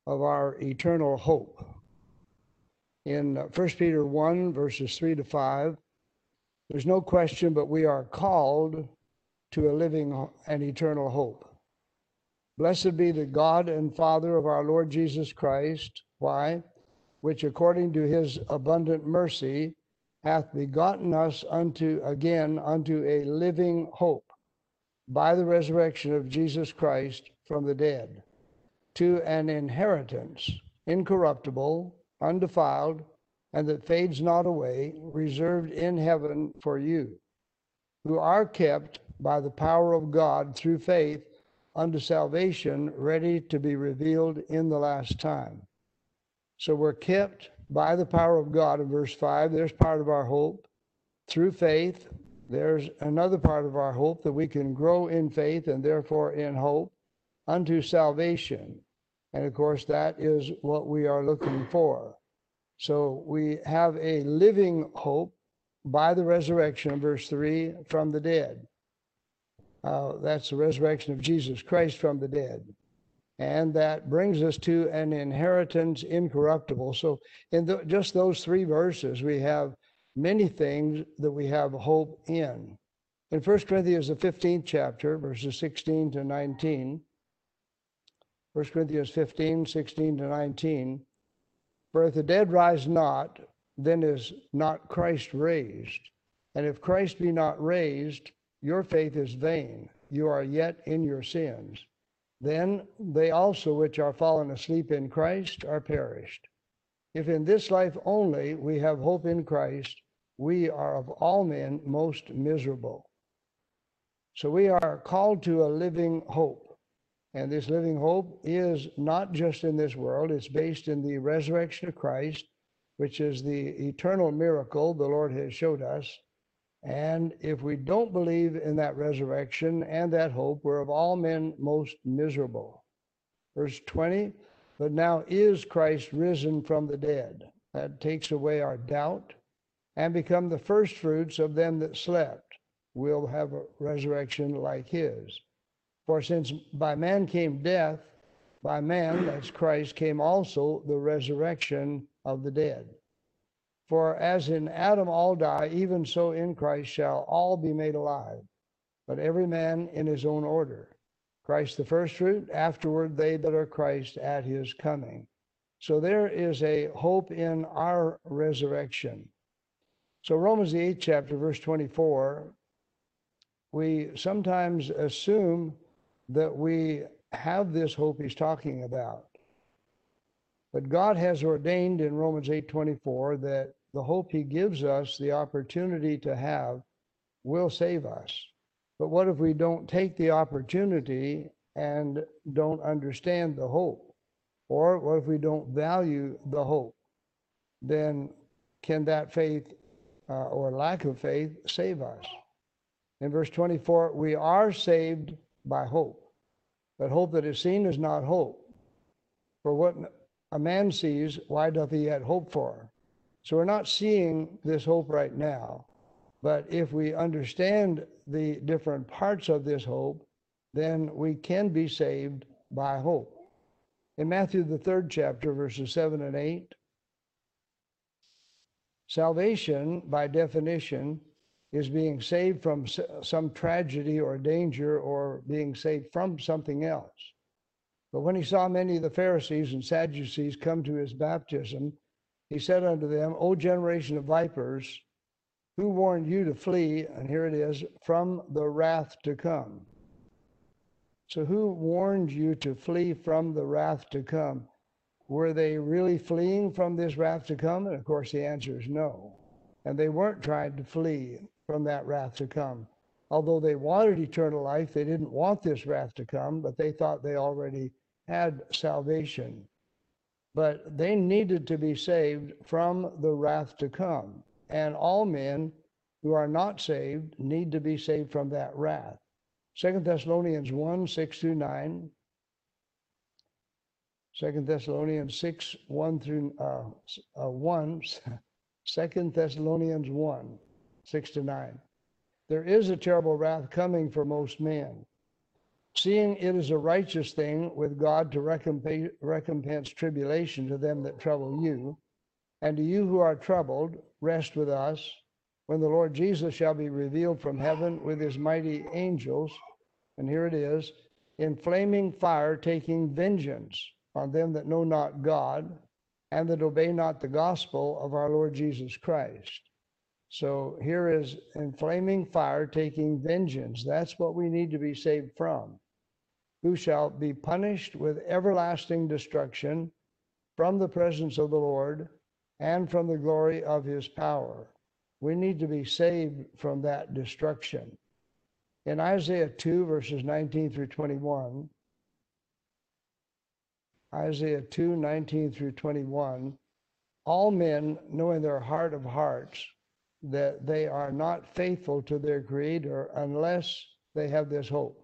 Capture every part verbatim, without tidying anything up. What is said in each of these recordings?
of our eternal hope. In First Peter one, verses three to five, there's no question but we are called to a living and eternal hope. Blessed be the God and Father of our Lord Jesus Christ. Why? Which according to his abundant mercy hath begotten us unto again unto a living hope by the resurrection of Jesus Christ from the dead, to an inheritance incorruptible, undefiled, and that fades not away, reserved in heaven for you, who are kept by the power of God through faith unto salvation, ready to be revealed in the last time. So we're kept by the power of God in verse five. There's part of our hope. Through faith, there's another part of our hope, that we can grow in faith and therefore in hope unto salvation. And of course, that is what we are looking for. So we have a living hope by the resurrection, verse three, from the dead. Uh, that's the resurrection of Jesus Christ from the dead. And that brings us to an inheritance incorruptible. So in the, just those three verses, we have many things that we have hope in. In First Corinthians, the fifteenth chapter, verses sixteen to nineteen, First Corinthians fifteen, sixteen to nineteen, for if the dead rise not, then is not Christ raised. And if Christ be not raised, your faith is vain. You are yet in your sins. Then they also which are fallen asleep in Christ are perished. If in this life only we have hope in Christ, we are of all men most miserable. So we are called to a living hope. And this living hope is not just in this world. It's based in the resurrection of Christ, which is the eternal miracle the Lord has showed us. And if we don't believe in that resurrection and that hope, we're of all men most miserable. Verse twenty, but now is Christ risen from the dead. That takes away our doubt, and become the first fruits of them that slept. We'll have a resurrection like his. For since by man came death, by man, that's Christ, came also the resurrection of the dead. For as in Adam all die, even so in Christ shall all be made alive, but every man in his own order. Christ the first fruit, afterward they that are Christ at his coming. So there is a hope in our resurrection. So Romans the eighth chapter, verse twenty-four, we sometimes assume that we have this hope he's talking about. But God has ordained in Romans eight twenty-four that the hope he gives us the opportunity to have will save us. But what if we don't take the opportunity and don't understand the hope? Or what if we don't value the hope? Then can that faith uh, or lack of faith save us? In verse twenty-four, we are saved by hope. But hope that is seen is not hope. For what a man sees, why doth he yet hope for? So we're not seeing this hope right now. But if we understand the different parts of this hope, then we can be saved by hope. In Matthew, the third chapter, verses seven and eight, salvation, by definition, is being saved from some tragedy or danger, or being saved from something else. But when he saw many of the Pharisees and Sadducees come to his baptism, he said unto them, O generation of vipers, who warned you to flee, and here it is, from the wrath to come? So who warned you to flee from the wrath to come? Were they really fleeing from this wrath to come? And of course the answer is no. And they weren't trying to flee from that wrath to come. Although they wanted eternal life, they didn't want this wrath to come, but they thought they already had salvation. But they needed to be saved from the wrath to come. And all men who are not saved need to be saved from that wrath. Second Thessalonians one, six through nine. Second Thessalonians six, one through uh, uh, one. Second Thessalonians one, six to nine. There is a terrible wrath coming for most men. seeing it is a righteous thing with God to recompense, recompense tribulation to them that trouble you, and to you who are troubled, rest with us, when the Lord Jesus shall be revealed from heaven with his mighty angels, and here it is, in flaming fire, taking vengeance on them that know not God, and that obey not the gospel of our Lord Jesus Christ. So here is in flaming fire, taking vengeance. That's what we need to be saved from. Who shall be punished with everlasting destruction from the presence of the Lord and from the glory of his power. We need to be saved from that destruction. In Isaiah two, verses nineteen through twenty-one, Isaiah two, nineteen through twenty-one, all men know in their heart of hearts that they are not faithful to their Creator unless they have this hope.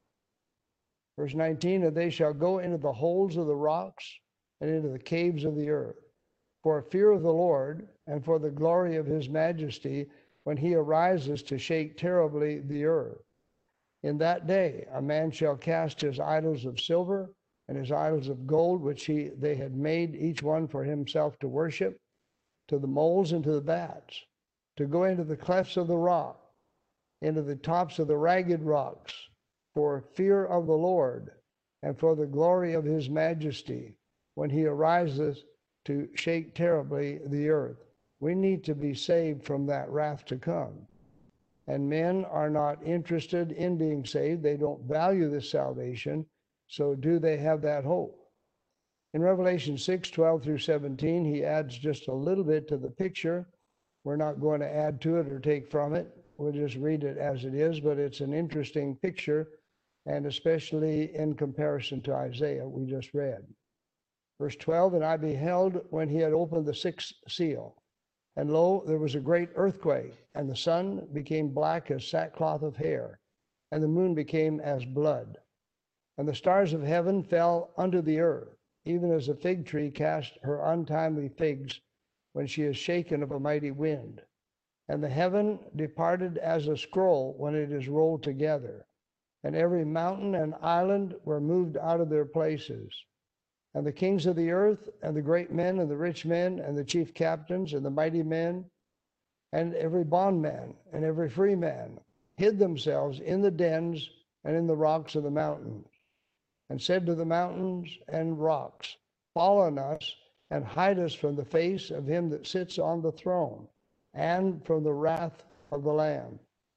Verse nineteen, and they shall go into the holes of the rocks and into the caves of the earth, for fear of the Lord and for the glory of his majesty, when he arises to shake terribly the earth. In that day a man shall cast his idols of silver and his idols of gold, which he they had made each one for himself to worship, to the moles and to the bats, to go into the clefts of the rock, into the tops of the ragged rocks, for fear of the Lord and for the glory of his majesty, when he arises to shake terribly the earth. We need to be saved from that wrath to come. And men are not interested in being saved. They don't value this salvation. So do they have that hope? In Revelation six, twelve through seventeen, he adds just a little bit to the picture. We're not going to add to it or take from it. We'll just read it as it is, but it's an interesting picture, and especially in comparison to Isaiah we just read. Verse twelve, and I beheld when he had opened the sixth seal, and lo, there was a great earthquake, and the sun became black as sackcloth of hair, and the moon became as blood. And the stars of heaven fell unto the earth, even as a fig tree cast her untimely figs when she is shaken of a mighty wind. And the heaven departed as a scroll when it is rolled together, and every mountain and island were moved out of their places. And the kings of the earth, and the great men, and the rich men, and the chief captains, and the mighty men, and every bondman, and every free man, hid themselves in the dens and in the rocks of the mountains, and said to the mountains and rocks, fall on us, and hide us from the face of him that sits on the throne, and from the wrath of the Lamb.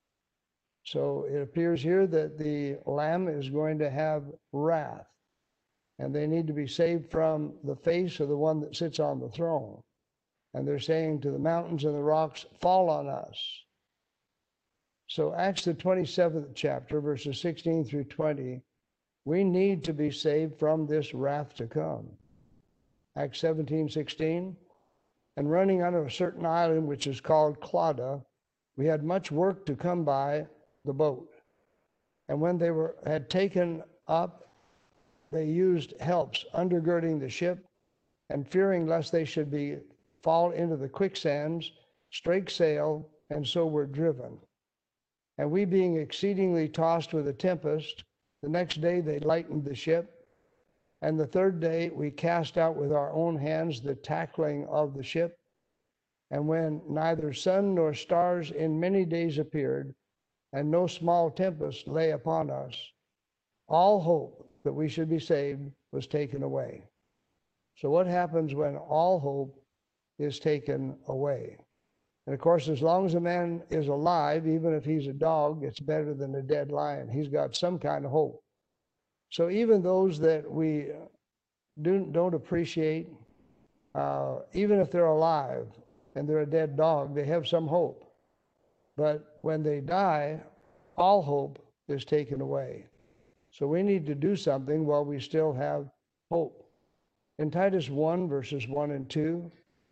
So it appears here that the Lamb is going to have wrath, and they need to be saved from the face of the one that sits on the throne. And they're saying to the mountains and the rocks, fall on us. So Acts the twenty-seventh chapter, verses sixteen through twenty, we need to be saved from this wrath to come. Acts seventeen, sixteen, and running under a certain island which is called Clauda, we had much work to come by the boat. And when they were had taken up, they used helps undergirding the ship, and fearing lest they should be fall into the quicksands, strake sail, and so were driven. And we being exceedingly tossed with a tempest, the next day they lightened the ship, and the third day we cast out with our own hands the tackling of the ship. And when neither sun nor stars in many days appeared, and no small tempest lay upon us, all hope that we should be saved was taken away. So what happens when all hope is taken away? And of course, as long as a man is alive, even if he's a dog, it's better than a dead lion. He's got some kind of hope. So even those that we do, don't appreciate, uh, even if they're alive and they're a dead dog, they have some hope. But when they die, all hope is taken away. So we need to do something while we still have hope. In Titus one, verses one and two,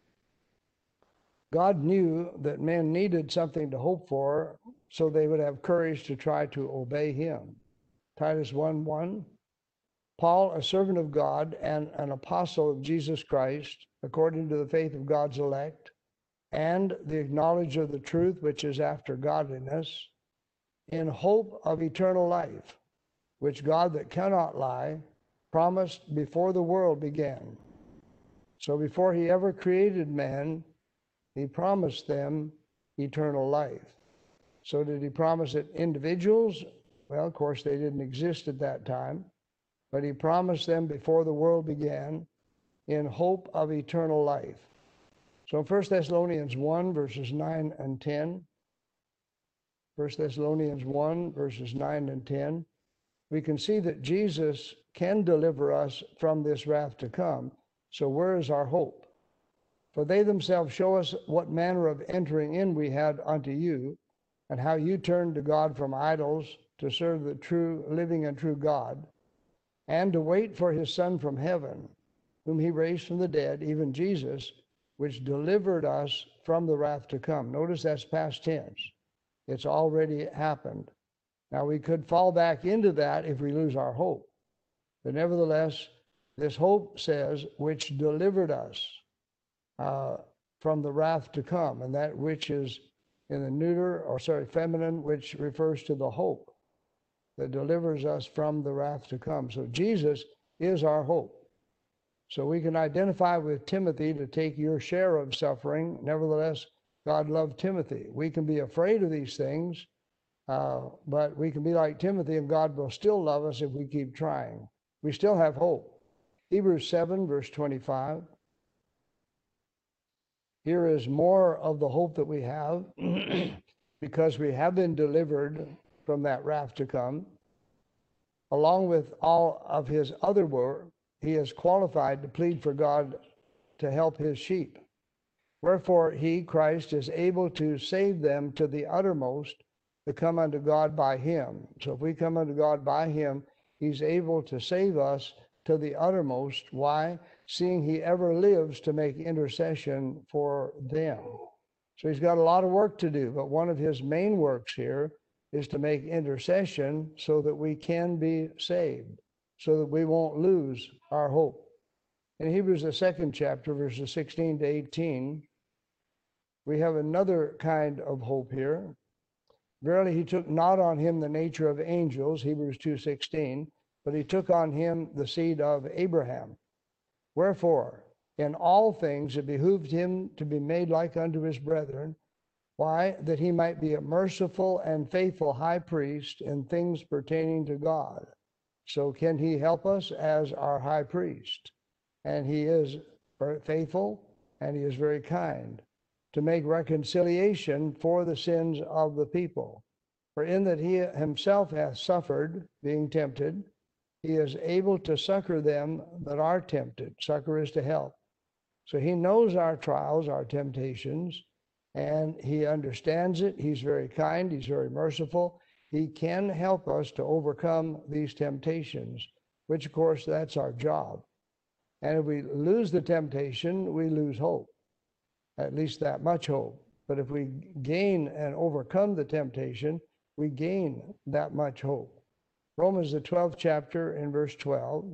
God knew that men needed something to hope for so they would have courage to try to obey him. Titus one, one, Paul, a servant of God and an apostle of Jesus Christ, according to the faith of God's elect, and the knowledge of the truth which is after godliness, in hope of eternal life, which God that cannot lie promised before the world began. So before he ever created man, he promised them eternal life. So did he promise it individuals? Well, of course, they didn't exist at that time, but he promised them before the world began in hope of eternal life. So in First Thessalonians one, verses nine and ten, First Thessalonians one, verses nine and ten, we can see that Jesus can deliver us from this wrath to come. So where is our hope? For they themselves show us what manner of entering in we had unto you, and how you turned to God from idols to serve the true, living and true God, and to wait for his Son from heaven, whom he raised from the dead, even Jesus, which delivered us from the wrath to come. Notice that's past tense. It's already happened. Now, we could fall back into that if we lose our hope. But nevertheless, this hope says, which delivered us uh, from the wrath to come, and that which is in the neuter, or sorry, feminine, which refers to the hope that delivers us from the wrath to come. So Jesus is our hope. So we can identify with Timothy to take your share of suffering. Nevertheless, God loved Timothy. We can be afraid of these things, uh, but we can be like Timothy, and God will still love us if we keep trying. We still have hope. Hebrews seven, verse twenty-five. Here is more of the hope that we have because we have been delivered from that wrath to come. Along with all of his other work, he is qualified to plead for God to help his sheep. Wherefore he, Christ, is able to save them to the uttermost that come unto God by him. So if we come unto God by him, he's able to save us to the uttermost. Why? Seeing he ever lives to make intercession for them. So he's got a lot of work to do, but one of his main works here is to make intercession so that we can be saved, so that we won't lose our hope. In Hebrews, the second chapter, verses sixteen to eighteen, we have another kind of hope here. Verily, he took not on him the nature of angels, Hebrews two sixteen, but he took on him the seed of Abraham. Wherefore, in all things it behooved him to be made like unto his brethren. Why? That he might be a merciful and faithful high priest in things pertaining to God. So can he help us as our high priest? And he is faithful, and he is very kind, to make reconciliation for the sins of the people. For in that he himself hath suffered, being tempted, he is able to succor them that are tempted. Succor is to help. So he knows our trials, our temptations, and he understands it. He's very kind. He's very merciful. He can help us to overcome these temptations, which, of course, that's our job. And if we lose the temptation, we lose hope, at least that much hope. But if we gain and overcome the temptation, we gain that much hope. Romans, the twelfth chapter, in verse twelve.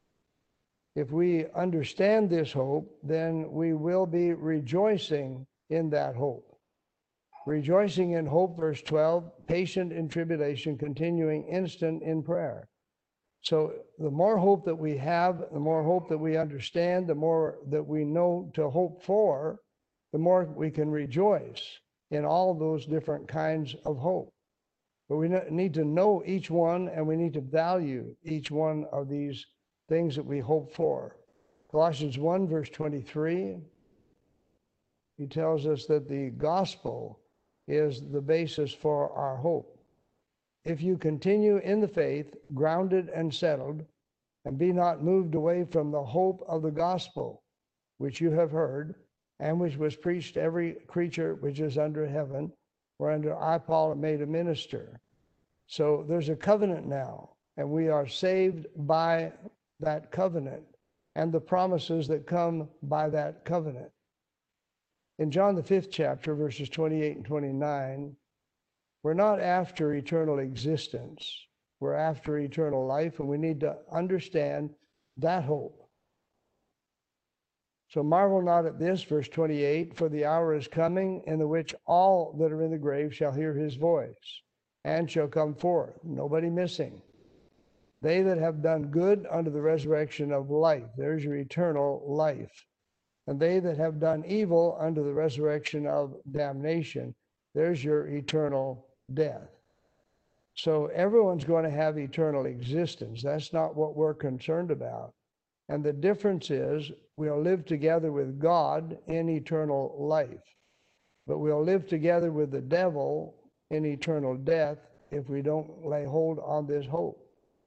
If we understand this hope, then we will be rejoicing in that hope. Rejoicing in hope, verse twelve, patient in tribulation, continuing instant in prayer. So the more hope that we have, the more hope that we understand, the more that we know to hope for, the more we can rejoice in all those different kinds of hope. But we need to know each one, and we need to value each one of these things that we hope for. Colossians one, verse twenty-three, he tells us that the gospel is the basis for our hope. If you continue in the faith, grounded and settled, and be not moved away from the hope of the gospel, which you have heard, and which was preached to every creature which is under heaven, whereunto I, Paul, am made a minister. So there's a covenant now, and we are saved by that covenant and the promises that come by that covenant. In John, the fifth chapter, verses twenty-eight and twenty-nine, we're not after eternal existence. We're after eternal life, and we need to understand that hope. So marvel not at this, verse twenty-eight, for the hour is coming in the which all that are in the grave shall hear his voice and shall come forth, nobody missing. They that have done good unto the resurrection of life. There's your eternal life. And they that have done evil unto the resurrection of damnation. There's your eternal death. So everyone's going to have eternal existence. That's not what we're concerned about. And the difference is we'll live together with God in eternal life, but we'll live together with the devil in eternal death if we don't lay hold on this hope.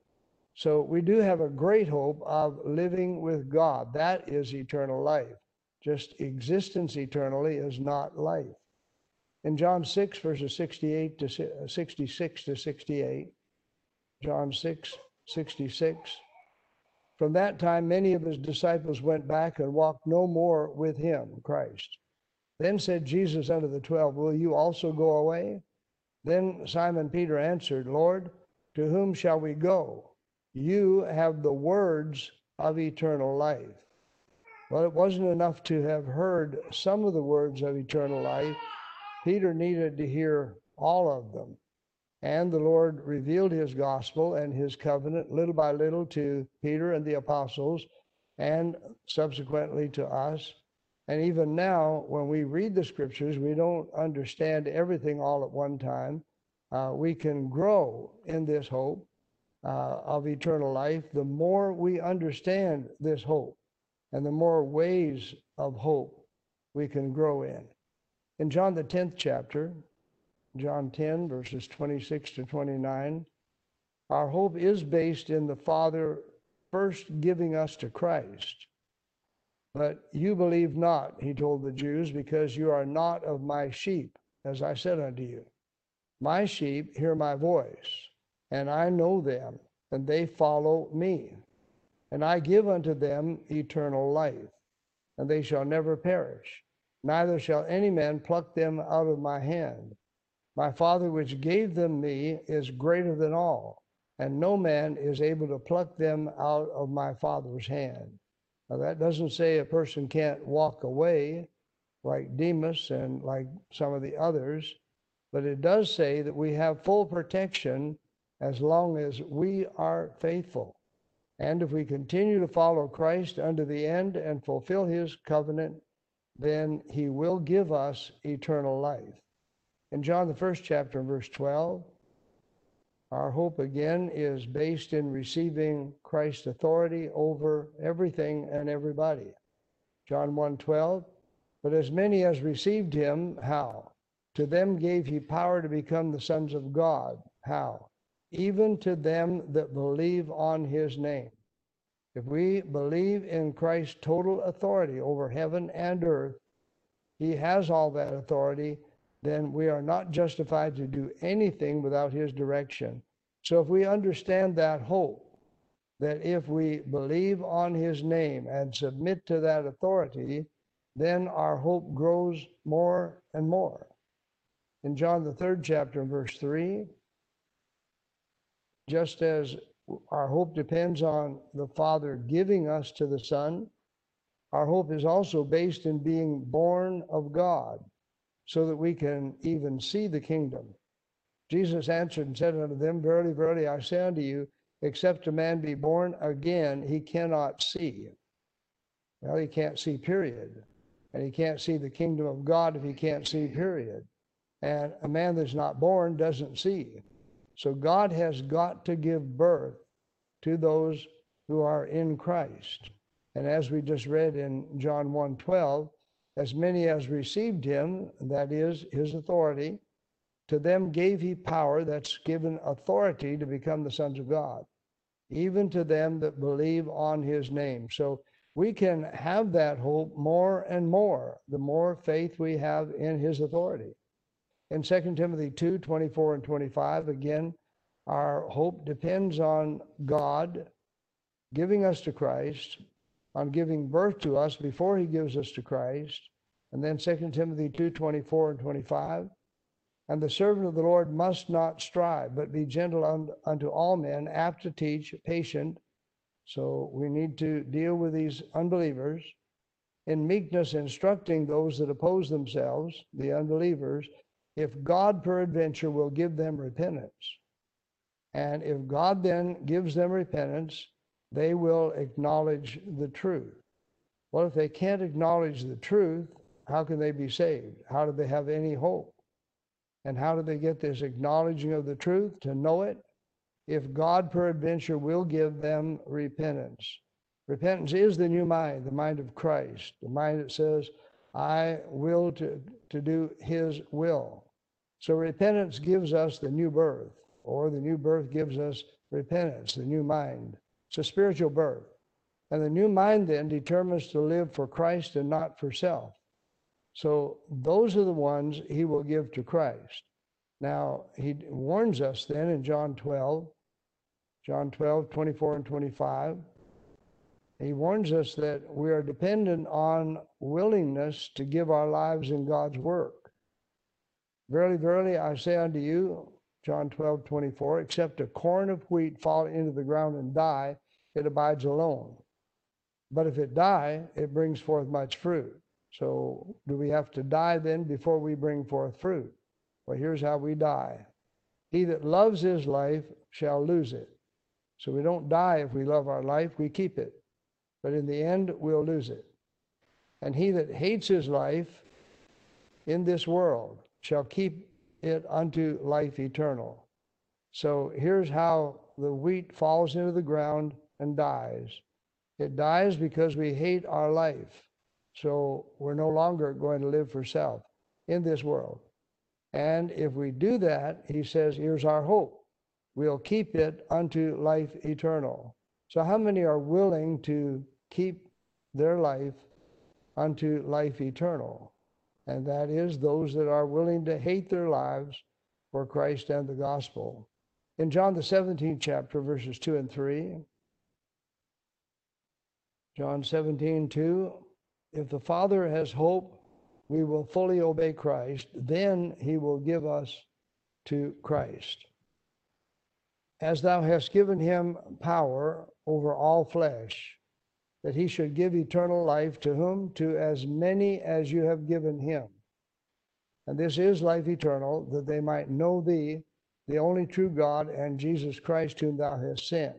So we do have a great hope of living with God. That is eternal life. Just existence eternally is not life. In John six, verses sixty-eight to sixty-six to sixty-eight, John six, sixty-six, from that time many of his disciples went back and walked no more with him, Christ. Then said Jesus unto the twelve, will you also go away? Then Simon Peter answered, Lord, to whom shall we go? You have the words of eternal life. Well, it wasn't enough to have heard some of the words of eternal life. Peter needed to hear all of them. And the Lord revealed his gospel and his covenant little by little to Peter and the apostles, and subsequently to us. And even now, when we read the scriptures, we don't understand everything all at one time. Uh, we can grow in this hope uh, of eternal life the more we understand this hope, and the more ways of hope we can grow in. In John the tenth chapter, John ten, verses twenty-six to twenty-nine, our hope is based in the Father first giving us to Christ. But you believe not, he told the Jews, because you are not of my sheep, as I said unto you. My sheep hear my voice, and I know them, and they follow me. And I give unto them eternal life, and they shall never perish, neither shall any man pluck them out of my hand. My Father which gave them me is greater than all, and no man is able to pluck them out of my Father's hand. Now that doesn't say a person can't walk away like Demas and like some of the others, but it does say that we have full protection as long as we are faithful. And if we continue to follow Christ unto the end and fulfill his covenant, then he will give us eternal life. In John the first chapter, verse twelve, our hope again is based in receiving Christ's authority over everything and everybody. John one twelve, but as many as received him, how? To them gave he power to become the sons of God. How? Even to them that believe on his name. If we believe in Christ's total authority over heaven and earth, he has all that authority, then we are not justified to do anything without his direction. So if we understand that hope, that if we believe on his name and submit to that authority, then our hope grows more and more. In John the third chapter, verse three, just as our hope depends on the Father giving us to the Son, our hope is also based in being born of God, so that we can even see the kingdom. Jesus answered and said unto them, verily, verily, I say unto you, except a man be born again, he cannot see. Well, he can't see, period. And he can't see the kingdom of God if he can't see, period. And a man that's not born doesn't see. So God has got to give birth to those who are in Christ. And as we just read in John one twelve, as many as received him, that is his authority, to them gave he power, that's given authority to become the sons of God, even to them that believe on his name. So we can have that hope more and more, the more faith we have in his authority. In Second Timothy two, twenty-four and twenty-five, again, our hope depends on God giving us to Christ, on giving birth to us before he gives us to Christ. And then Second Timothy two, twenty-four and twenty-five, and the servant of the Lord must not strive, but be gentle un, unto all men, apt to teach, patient. So we need to deal with these unbelievers, in meekness instructing those that oppose themselves, the unbelievers, if God peradventure will give them repentance. And if God then gives them repentance, they will acknowledge the truth. Well, if they can't acknowledge the truth, how can they be saved? How do they have any hope? And how do they get this acknowledging of the truth, to know it? If God peradventure will give them repentance. Repentance is the new mind, the mind of Christ, the mind that says, I will to, to do his will. So repentance gives us the new birth, or the new birth gives us repentance, the new mind. It's a spiritual birth. And the new mind then determines to live for Christ and not for self. So those are the ones he will give to Christ. Now, he warns us then in John twelve, John twelve, twenty-four and twenty-five. He warns us that we are dependent on willingness to give our lives in God's work. Verily, verily, I say unto you, John twelve, twenty-four, except a corn of wheat fall into the ground and die, it abides alone. But if it die, it brings forth much fruit. So do we have to die then before we bring forth fruit? Well, here's how we die. He that loves his life shall lose it. So we don't die if we love our life, we keep it. But in the end, we'll lose it. And he that hates his life in this world shall keep it unto life eternal. So here's how the wheat falls into the ground and dies. It dies because we hate our life. So we're no longer going to live for self in this world. And if we do that, he says, here's our hope. We'll keep it unto life eternal. So how many are willing to keep their life unto life eternal? And that is those that are willing to hate their lives for Christ and the gospel. In John the seventeenth chapter, verses two and three, John seventeen, two, if the Father has hope, we will fully obey Christ, then he will give us to Christ. As thou hast given him power over all flesh, that he should give eternal life to whom? To as many as you have given him. And this is life eternal, that they might know thee, the only true God, and Jesus Christ whom thou hast sent.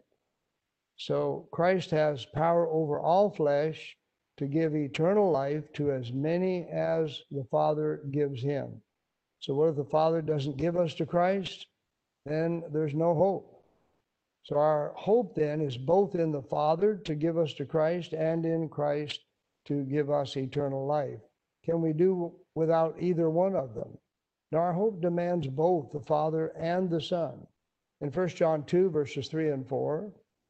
So Christ has power over all flesh to give eternal life to as many as the Father gives him. So what if the Father doesn't give us to Christ? Then there's no hope. So our hope then is both in the Father to give us to Christ and in Christ to give us eternal life. Can we do without either one of them? Now our hope demands both the Father and the Son. In First John two, verses three and four,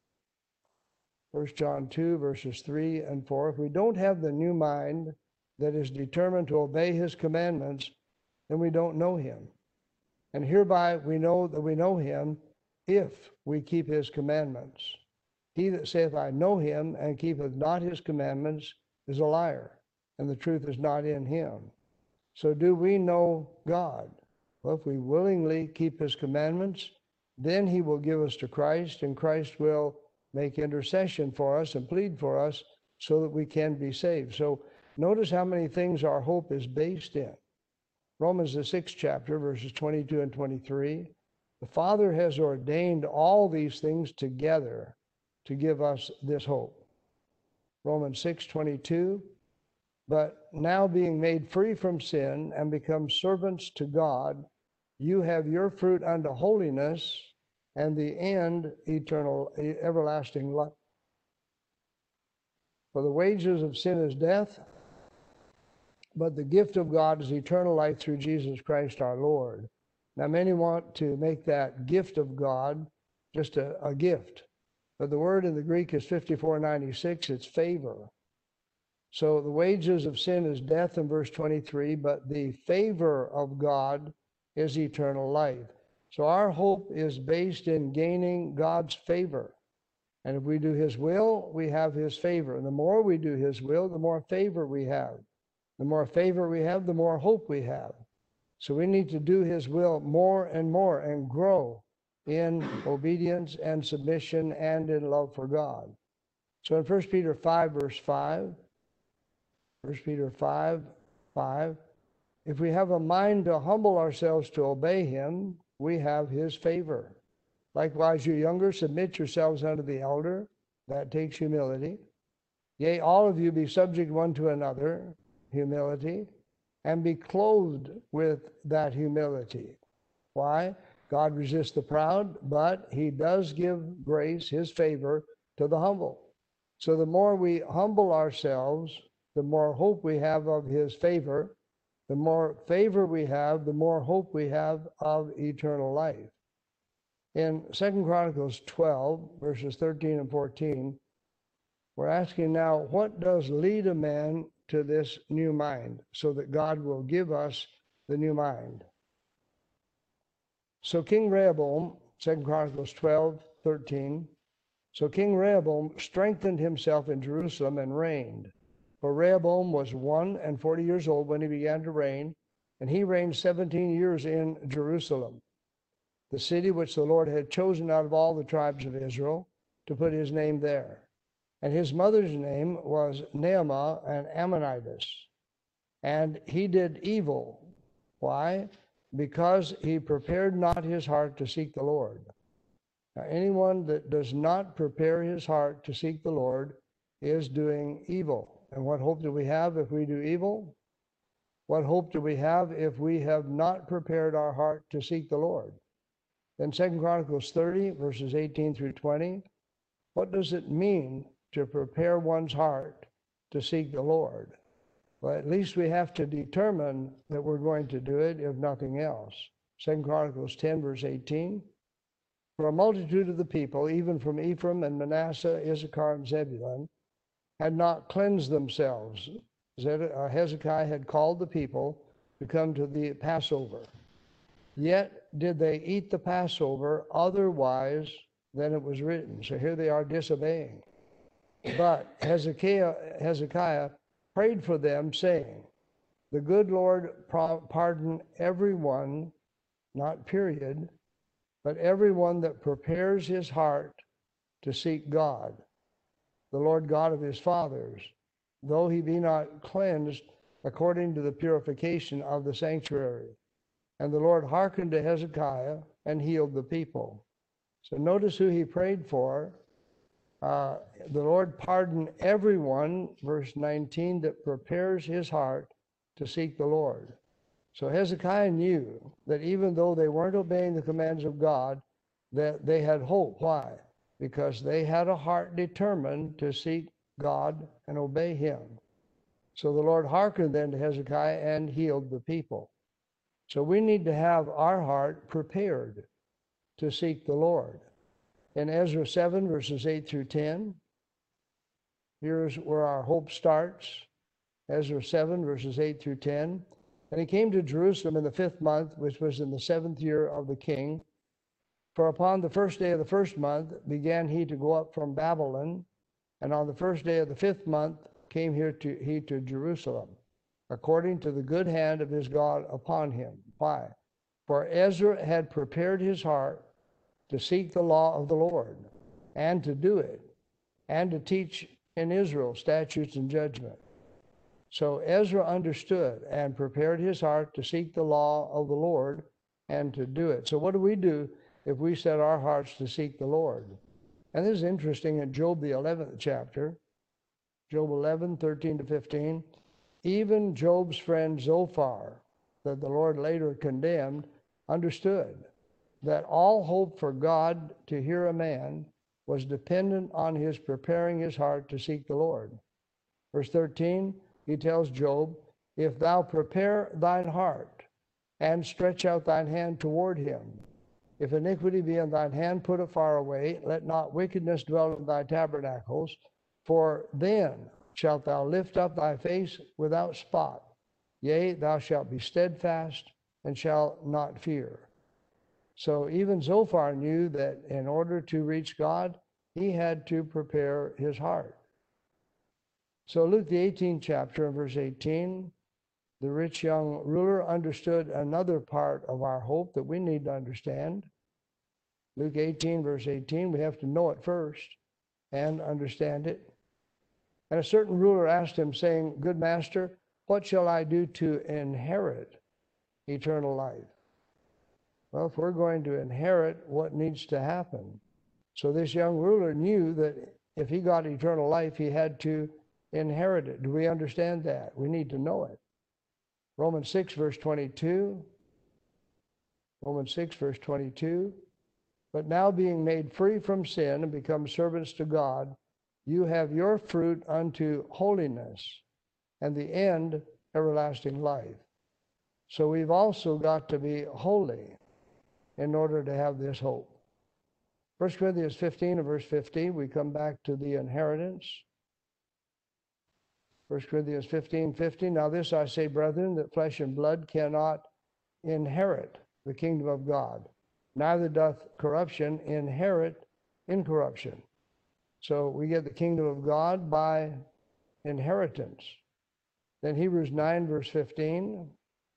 First John two, verses three and four, if we don't have the new mind that is determined to obey his commandments, then we don't know him. And hereby we know that we know him if we keep his commandments. He that saith, I know him, and keepeth not his commandments, is a liar, and the truth is not in him. So do we know God? Well, if we willingly keep his commandments, then he will give us to Christ, and Christ will make intercession for us and plead for us so that we can be saved. So notice how many things our hope is based in. Romans, the sixth chapter, verses twenty-two and twenty-three. The Father has ordained all these things together to give us this hope. Romans six, twenty-two. But now being made free from sin and become servants to God, you have your fruit unto holiness, and the end eternal, everlasting life. For the wages of sin is death, but the gift of God is eternal life through Jesus Christ our Lord. Now many want to make that gift of God just a, a gift, but the word in the Greek is fifty-four ninety-six, it's favor. So the wages of sin is death in verse twenty-three, but the favor of God is eternal life. So our hope is based in gaining God's favor. And if we do his will, we have his favor. And the more we do his will, the more favor we have. The more favor we have, the more hope we have. So we need to do his will more and more and grow in obedience and submission and in love for God. So in First Peter five, verse five, First Peter five, five, if we have a mind to humble ourselves to obey him, we have his favor. Likewise, you younger, submit yourselves unto the elder. That takes humility. Yea, all of you be subject one to another, humility, and be clothed with that humility. Why? God resists the proud, but he does give grace, his favor, to the humble. So the more we humble ourselves, the more hope we have of his favor. The more favor we have, the more hope we have of eternal life. In Second Chronicles twelve, verses thirteen and fourteen, we're asking now, what does lead a man to this new mind so that God will give us the new mind? So King Rehoboam, Second Chronicles twelve, thirteen, so King Rehoboam strengthened himself in Jerusalem and reigned. For Rehoboam was one and forty years old when he began to reign, and he reigned seventeen years in Jerusalem, the city which the Lord had chosen out of all the tribes of Israel to put his name there. And his mother's name was Naamah, an Ammonitess. And he did evil. Why? Because he prepared not his heart to seek the Lord. Now, anyone that does not prepare his heart to seek the Lord is doing evil. And what hope do we have if we do evil? What hope do we have if we have not prepared our heart to seek the Lord? Then Second Chronicles thirty, verses eighteen through twenty, what does it mean to prepare one's heart to seek the Lord? Well, at least we have to determine that we're going to do it, if nothing else. Second Chronicles ten, verse eighteen, for a multitude of the people, even from Ephraim and Manasseh, Issachar and Zebulun, had not cleansed themselves. Hezekiah had called the people to come to the Passover. Yet did they eat the Passover otherwise than it was written. So here they are disobeying. But Hezekiah, Hezekiah prayed for them, saying, the good Lord pardon everyone, not period, but everyone that prepares his heart to seek God, the Lord God of his fathers, though he be not cleansed according to the purification of the sanctuary. And the Lord hearkened to Hezekiah and healed the people. So notice who he prayed for. Uh, the Lord pardon everyone, verse nineteen, that prepares his heart to seek the Lord. So Hezekiah knew that even though they weren't obeying the commands of God, that they had hope. Why? Because they had a heart determined to seek God and obey him. So the Lord hearkened then to Hezekiah and healed the people. So we need to have our heart prepared to seek the Lord. In Ezra seven, verses eight through ten, here's where our hope starts. Ezra seven, verses eight through ten. And he came to Jerusalem in the fifth month, which was in the seventh year of the king. For upon the first day of the first month began he to go up from Babylon, and on the first day of the fifth month came here to, he to Jerusalem, according to the good hand of his God upon him. Why? For Ezra had prepared his heart to seek the law of the Lord, and to do it, and to teach in Israel statutes and judgment. So Ezra understood and prepared his heart to seek the law of the Lord and to do it. So what do we do if we set our hearts to seek the Lord? And this is interesting in Job, the eleventh chapter, Job eleven, thirteen to fifteen. Even Job's friend Zophar, that the Lord later condemned, understood that all hope for God to hear a man was dependent on his preparing his heart to seek the Lord. Verse thirteen, he tells Job, if thou prepare thine heart and stretch out thine hand toward him, if iniquity be in thine hand, put it far away. Let not wickedness dwell in thy tabernacles, for then shalt thou lift up thy face without spot. Yea, thou shalt be steadfast and shalt not fear. So even Zophar knew that in order to reach God, he had to prepare his heart. So Luke, the eighteenth chapter, verse eighteen, the rich young ruler understood another part of our hope that we need to understand. Luke eighteen, verse eighteen, we have to know it first and understand it. And a certain ruler asked him, saying, good master, what shall I do to inherit eternal life? Well, if we're going to inherit, what needs to happen? So this young ruler knew that if he got eternal life, he had to inherit it. Do we understand that? We need to know it. Romans six, verse twenty-two. Romans six, verse twenty-two. But now being made free from sin and become servants to God, you have your fruit unto holiness, and the end, everlasting life. So we've also got to be holy in order to have this hope. First Corinthians fifteen and verse fifteen, we come back to the inheritance. First Corinthians fifteen, fifteen, now this I say, brethren, that flesh and blood cannot inherit the kingdom of God, neither doth corruption inherit incorruption. So we get the kingdom of God by inheritance. Then Hebrews nine, verse fifteen.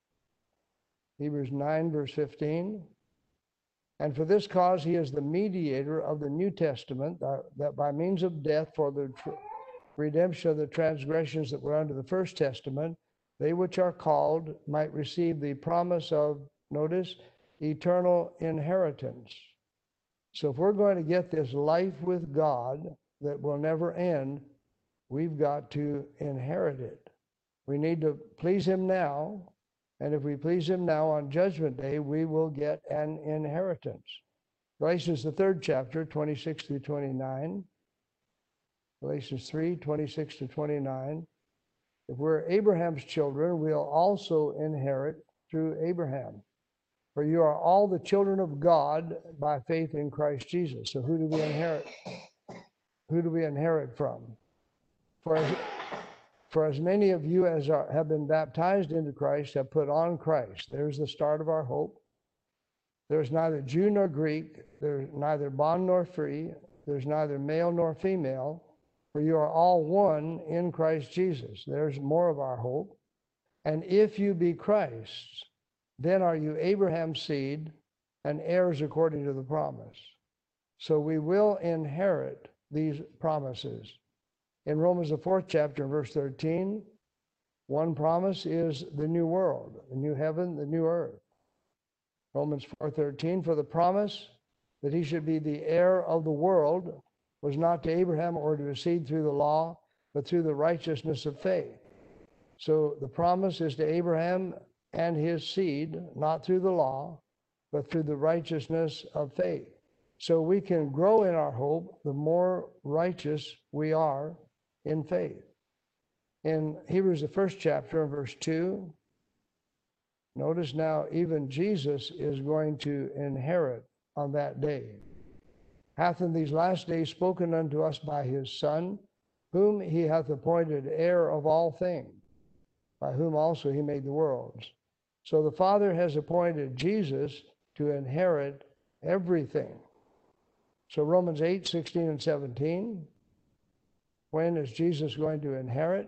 Hebrews nine, verse fifteen. And for this cause he is the mediator of the New Testament, that, that by means of death for the tr- redemption of the transgressions that were under the first testament, they which are called might receive the promise of, notice, eternal inheritance. So if we're going to get this life with God that will never end, we've got to inherit it. We need to please him now. And if we please him now on Judgment Day, we will get an inheritance. Galatians, the third chapter, twenty-six through twenty-nine. Galatians three, twenty-six to twenty-nine. If we're Abraham's children, we'll also inherit through Abraham. For you are all the children of God by faith in Christ Jesus. So who do we inherit? Who do we inherit from? For as, for as many of you as are, have been baptized into Christ have put on Christ. There's the start of our hope. There's neither Jew nor Greek. There's neither bond nor free. There's neither male nor female. For you are all one in Christ Jesus. There's more of our hope. And if you be Christ's, then are you Abraham's seed and heirs according to the promise. So we will inherit these promises. In Romans, the fourth chapter, verse thirteen, one promise is the new world, the new heaven, the new earth. Romans four thirteen, for the promise that he should be the heir of the world was not to Abraham or to his seed through the law, but through the righteousness of faith. So the promise is to Abraham and his seed, not through the law, but through the righteousness of faith. So we can grow in our hope the more righteous we are in faith. In Hebrews, the first chapter, verse two, notice now even Jesus is going to inherit on that day. Hath in these last days spoken unto us by his Son, whom he hath appointed heir of all things, by whom also he made the worlds. So the Father has appointed Jesus to inherit everything. So Romans eight, sixteen and seventeen, when is Jesus going to inherit?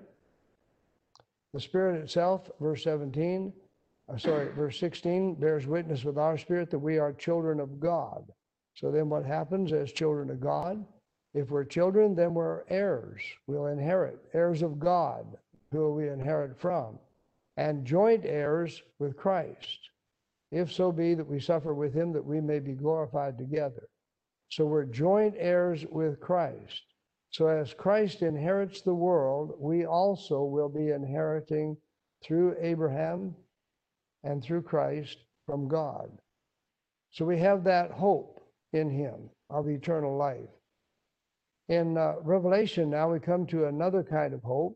The Spirit itself, verse seventeen, uh, sorry, verse sixteen, bears witness with our spirit that we are children of God. So then what happens as children of God? If we're children, then we're heirs. We'll inherit, heirs of God, who will we inherit from, and joint heirs with Christ, if so be that we suffer with him, that we may be glorified together. So we're joint heirs with Christ. So as Christ inherits the world, we also will be inheriting through Abraham and through Christ from God. So we have that hope in him of eternal life. In uh, Revelation now we come to another kind of hope.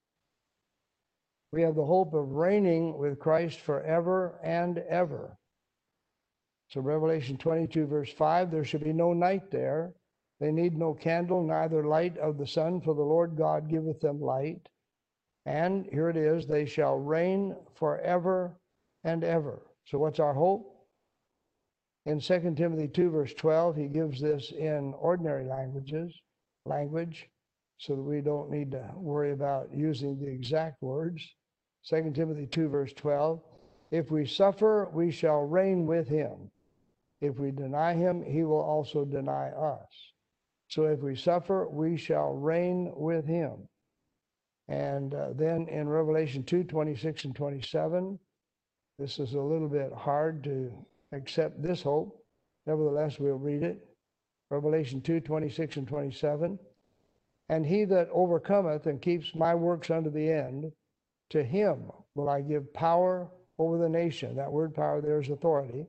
We have the hope of reigning with Christ forever and ever. So Revelation twenty-two, verse five, there shall be no night there. They need no candle, neither light of the sun, for the Lord God giveth them light. And here it is, they shall reign forever and ever. So what's our hope? In Second Timothy two, verse twelve, he gives this in ordinary languages, language, so that we don't need to worry about using the exact words. Second Timothy two, verse twelve, if we suffer, we shall reign with him. If we deny him, he will also deny us. So if we suffer, we shall reign with him. And uh, then in Revelation two, twenty-six and twenty-seven, this is a little bit hard to accept this hope. Nevertheless, we'll read it. Revelation two, twenty-six and twenty-seven. And he that overcometh and keeps my works unto the end, to him will I give power over the nation. That word power there is authority.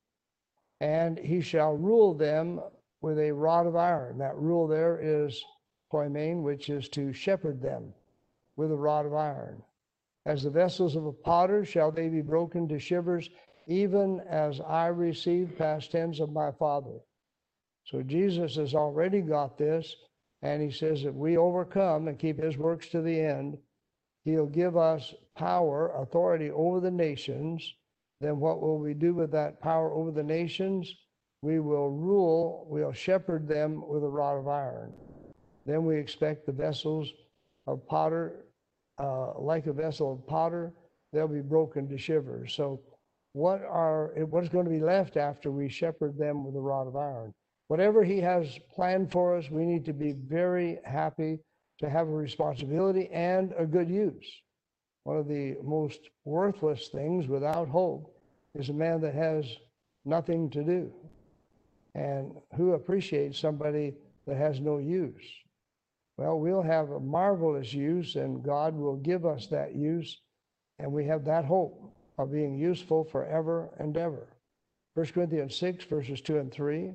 And he shall rule them with a rod of iron. That rule there is poimen, which is to shepherd them with a rod of iron. As the vessels of a potter shall they be broken to shivers, even as I received past tense of my Father. So Jesus has already got this, and he says if we overcome and keep his works to the end, he'll give us power, authority over the nations. Then what will we do with that power over the nations? We will rule, we'll shepherd them with a rod of iron. Then we expect the vessels of potter, uh, like a vessel of potter, they'll be broken to shivers. So what are what's going to be left after we shepherd them with a rod of iron? Whatever he has planned for us, we need to be very happy to have a responsibility and a good use. One of the most worthless things without hope is a man that has nothing to do. And who appreciates somebody that has no use? Well, we'll have a marvelous use, and God will give us that use, and we have that hope of being useful forever and ever. First Corinthians six, verses two and three.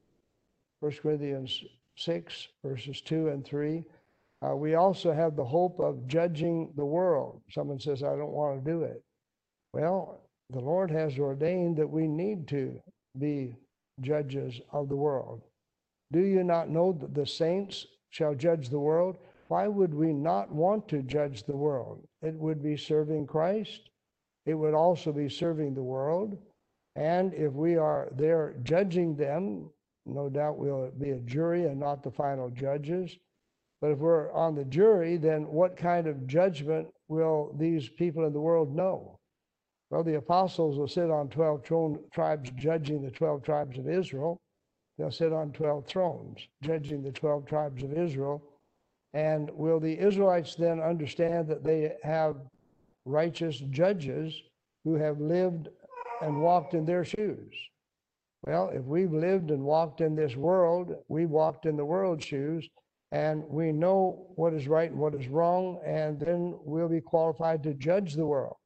First Corinthians six, verses two and three. Uh, we also have the hope of judging the world. Someone says, I don't want to do it. Well, the Lord has ordained that we need to be judges of the world. Do you not know that the saints shall judge the world? Why would we not want to judge the world? It would be serving Christ. It would also be serving the world. And if we are there judging them, no doubt we'll be a jury and not the final judges. But if we're on the jury, then what kind of judgment will these people in the world know? Well, the apostles will sit on twelve tribes judging the twelve tribes of Israel. They'll sit on twelve thrones judging the twelve tribes of Israel. And will the Israelites then understand that they have righteous judges who have lived and walked in their shoes? Well, if we've lived and walked in this world, we walked in the world's shoes, and we know what is right and what is wrong, and then we'll be qualified to judge the world.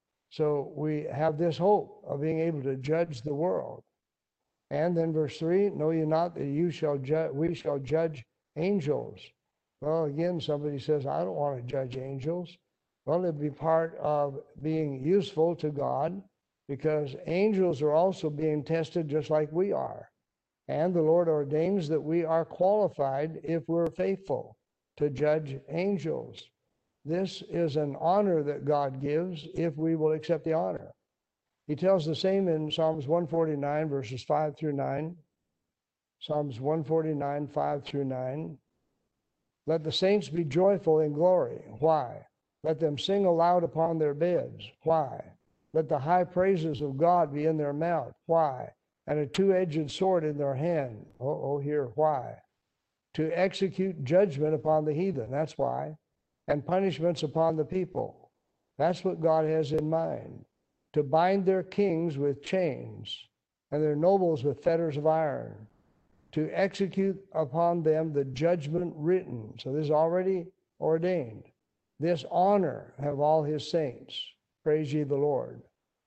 So we have this hope of being able to judge the world. And then verse three, know ye not that you shall ju- we shall judge angels? Well, again, somebody says, I don't want to judge angels. Well, it'd be part of being useful to God, because angels are also being tested just like we are. And the Lord ordains that we are qualified, if we're faithful, to judge angels. This is an honor that God gives if we will accept the honor. He tells the same in Psalms one forty-nine, verses five through nine. Psalms one forty-nine, five through nine. Let the saints be joyful in glory. Why? Let them sing aloud upon their beds. Why? Let the high praises of God be in their mouth. Why? And a two-edged sword in their hand. Oh, oh, here, why? To execute judgment upon the heathen. That's why. And punishments upon the people. That's what God has in mind. To bind their kings with chains and their nobles with fetters of iron. To execute upon them the judgment written. So this is already ordained. This honor have all his saints. Praise ye the Lord.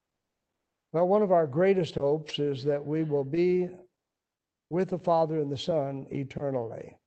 Well, one of our greatest hopes is that we will be with the Father and the Son eternally.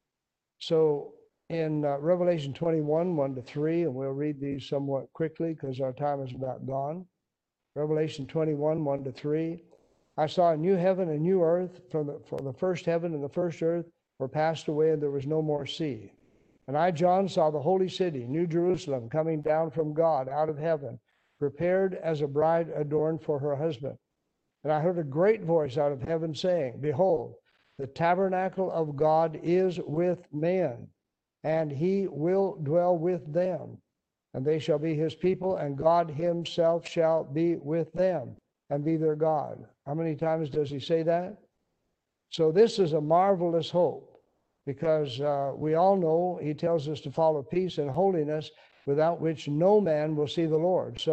So in uh, Revelation twenty-one, one to three, and we'll read these somewhat quickly because our time is about gone. Revelation twenty-one, one to three. I saw a new heaven and new earth, from the, for the first heaven and the first earth were passed away, and there was no more sea. And I, John, saw the holy city, New Jerusalem, coming down from God out of heaven, prepared as a bride adorned for her husband. And I heard a great voice out of heaven saying, Behold, the tabernacle of God is with men, and he will dwell with them. And they shall be his people, and God himself shall be with them and be their God. How many times does he say that? So this is a marvelous hope, because uh, we all know he tells us to follow peace and holiness, without which no man will see the Lord. So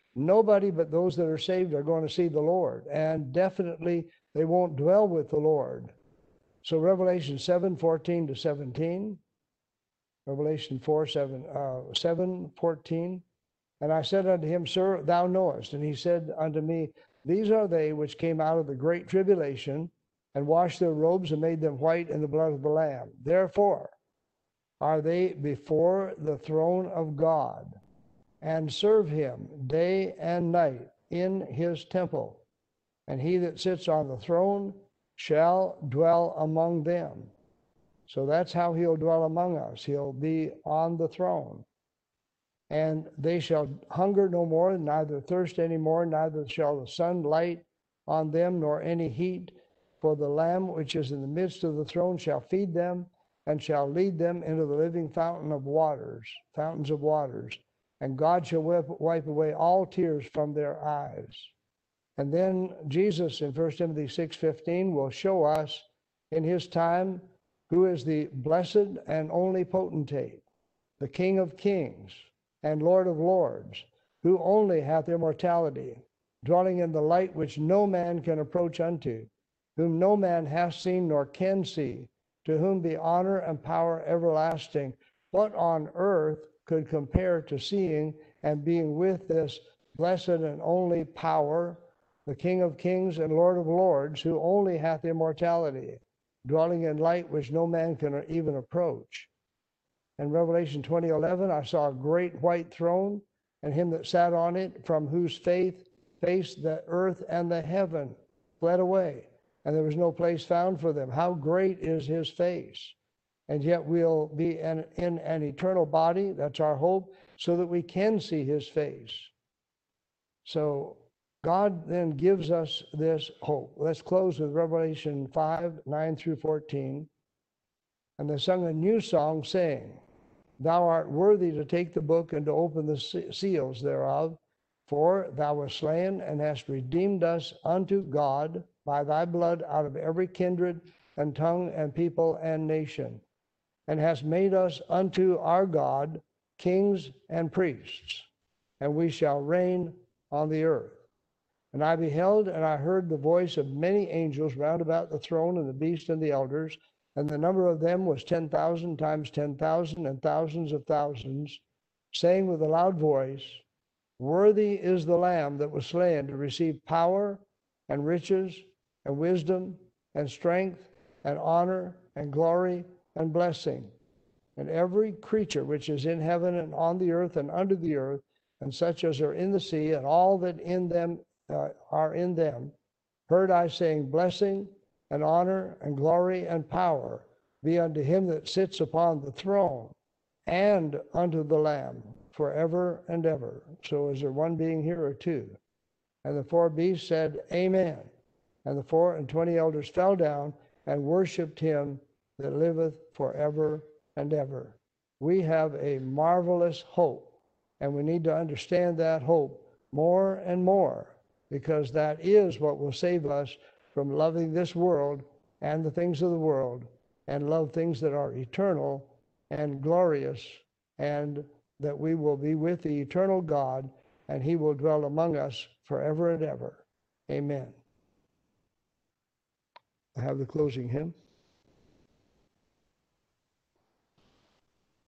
Nobody but those that are saved are going to see the Lord, and definitely they won't dwell with the Lord. So Revelation seven, fourteen to seventeen, Revelation four, seven, uh, seven, fourteen. And I said unto him, Sir, thou knowest. And he said unto me, These are they which came out of the great tribulation, and washed their robes and made them white in the blood of the Lamb. Therefore are they before the throne of God, and serve him day and night in his temple. And he that sits on the throne shall dwell among them. So that's how he'll dwell among us. He'll be on the throne. And they shall hunger no more, neither thirst any more, neither shall the sun light on them, nor any heat. For the Lamb which is in the midst of the throne shall feed them, and shall lead them into the living fountain of waters, fountains of waters. And God shall wipe, wipe away all tears from their eyes. And then Jesus in First Timothy six fifteen will show us in his time who is the blessed and only potentate, the King of kings and Lord of lords, who only hath immortality, dwelling in the light which no man can approach unto, whom no man hath seen nor can see, to whom be honor and power everlasting. What on earth could compare to seeing and being with this blessed and only power, the King of kings and Lord of lords, who only hath immortality, dwelling in light which no man can even approach? In Revelation twenty eleven, I saw a great white throne, and him that sat on it, from whose faith face the earth and the heaven fled away, and there was no place found for them. How great is his face! And yet we'll be in, in an eternal body, that's our hope, so that we can see his face. So God then gives us this hope. Let's close with Revelation five, nine through fourteen. And they sung a new song, saying, Thou art worthy to take the book and to open the seals thereof, for thou wast slain and hast redeemed us unto God by thy blood out of every kindred and tongue and people and nation, and hast made us unto our God kings and priests, and we shall reign on the earth. And I beheld, and I heard the voice of many angels round about the throne and the beast and the elders, and the number of them was ten thousand times ten thousand and thousands of thousands, saying with a loud voice, Worthy is the Lamb that was slain to receive power and riches and wisdom and strength and honor and glory and blessing. And every creature which is in heaven and on the earth and under the earth, and such as are in the sea, and all that in them uh, are in them, heard I saying, Blessing and honor and glory and power be unto him that sits upon the throne and unto the Lamb forever and ever. So is there one being here or two? And the four beasts said, Amen. And the four and twenty elders fell down and worshipped him that liveth forever and ever. We have a marvelous hope, and we need to understand that hope more and more, because that is what will save us from loving this world and the things of the world, and love things that are eternal and glorious, and that we will be with the eternal God, and he will dwell among us forever and ever. Amen. I have the closing hymn.